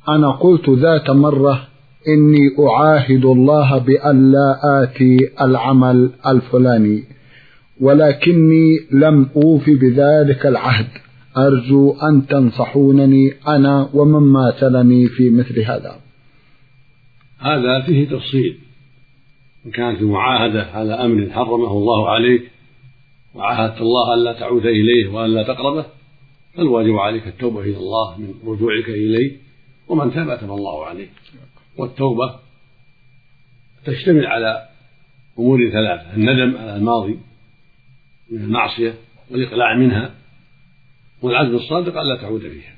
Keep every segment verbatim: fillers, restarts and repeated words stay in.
أنا قلت ذات مرة إني أعاهد الله بأن لا آتي العمل الفلاني، ولكني لم أوف بذلك العهد، أرجو أن تنصحونني أنا ومن ماثلني في مثل هذا. هذا فيه تفصيل. إن كانت المعاهدة على أمر حرمه الله عليك وعاهدت الله ألا تعود إليه وألا تقربه، فالواجب عليك التوبة إلى الله من رجوعك إليه، ومن تاب تاب الله عليه. والتوبة تشتمل على أمور ثلاثة: الندم على الماضي من المعصية والإقلاع منها، والعزم الصادق ألا تعود فيها.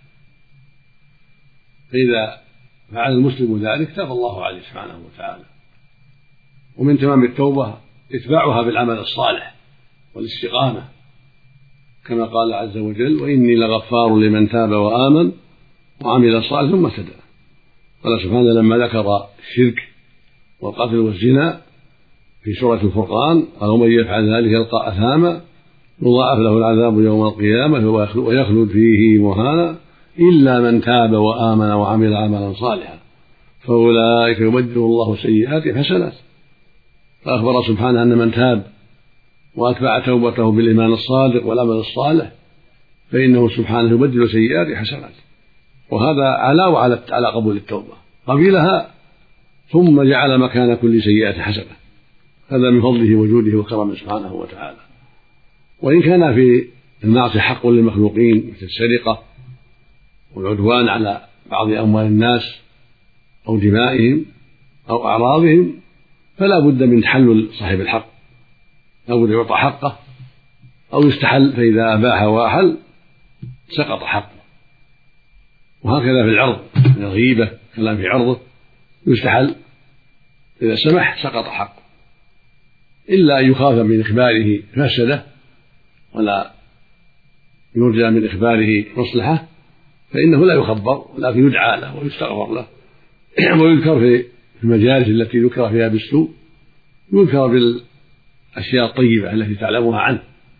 فإذا فعل المسلم ذلك تاب الله عليه سبحانه وتعالى. ومن تمام التوبة اتباعها بالعمل الصالح والاستقامة، كما قال عز وجل: وإني لغفار لمن تاب وآمن وعمل صالحا ثم اهتدى. قال سبحانه لما ذكر الشرك والقتل والزنا في سورة الفرقان قال: ومن يفعل ذلك يلقى أثاما يضاعف له العذاب يوم القيامة ويخلد فيه مهانا إلا من تاب وآمن وعمل عملا صالحا فأولئك يبدل الله سيئات حسنات. فأخبر سبحانه أن من تاب وأتبع توبته بالإيمان الصادق والعمل الصالح فإنه سبحانه يبدل سيئات حسنات. وهذا علاوة على قبول التوبة، قبلها ثم جعل مكان كل سيئة حسنة. هذا من فضله وجوده وكرمه سبحانه وتعالى. وإن كان في المعصية حق للمخلوقين مثل السرقة والعدوان على بعض أموال الناس أو دمائهم أو أعراضهم، فلا بد من تحلل صاحب الحق، أو يعطى حقه أو يستحل، فإذا أباح وأحل سقط حقه. وهكذا في العرض من الغيبة، كلام في عرضه يستحل، إذا سمح سقط حقه، إلا أن يخاف من إخباره مفسدة ولا يرجى من إخباره مصلحة، فإنه لا يخبر، ولكن يدعى له ويستغفر له ويذكر في المجالس التي ذكر فيها بالسوء، يذكر بالأشياء الطيبة التي تعلمها عنه،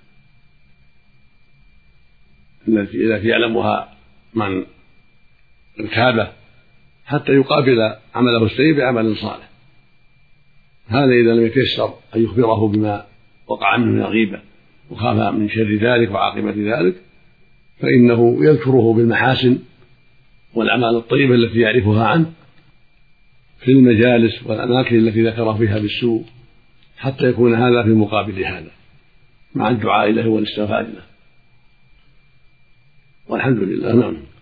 التي يعلمها من ارتابه، حتى يقابل عمله السيء بعمل صالح. هذا إذا لم يتيسر أن يخبره بما وقع منه من الغيبة وخاف من شر ذلك وعاقبة ذلك، فإنه يذكره بالمحاسن والأعمال الطيبة التي يعرفها عنه في المجالس والأماكن التي ذكر فيها بالسوء، حتى يكون هذا في مقابل هذا مع الدعاء له والاستغفار له. والحمد لله. نعم.